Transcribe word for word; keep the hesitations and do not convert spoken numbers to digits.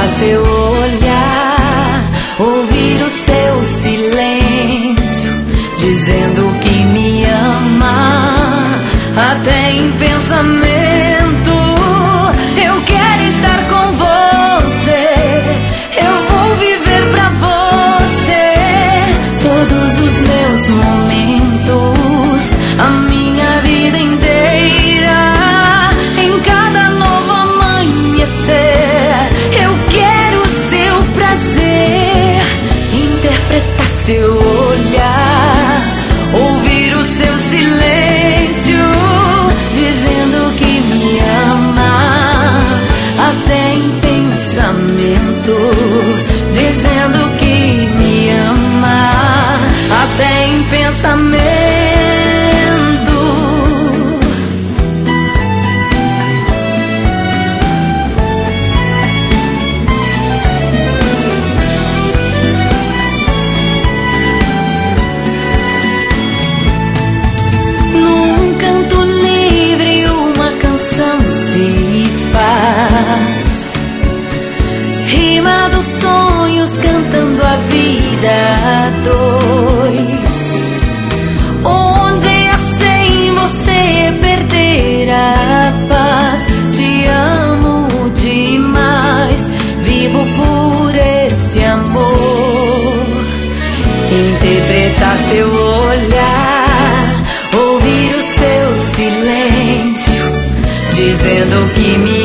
interpretar seu olhar, ouvir o seu silêncio, dizendo que me ama, até em pensamento. Eu quero estar com você, eu vou viver pra você todos os meus momentos, a minha vida inteira. Em cada novo amanhecer, eu quero o seu prazer, interpretar seu olhar, ouvir o seu silêncio, dizendo que me ama, até em pensamento, dizendo que me ama, até em pensamento. Num canto livre uma canção se faz, rima dos sonhos cantando a vida a dois, onde sem você perder a paz. Te amo demais, vivo por esse amor. Interpretar seu olhar, ouvir o seu silêncio, dizendo que me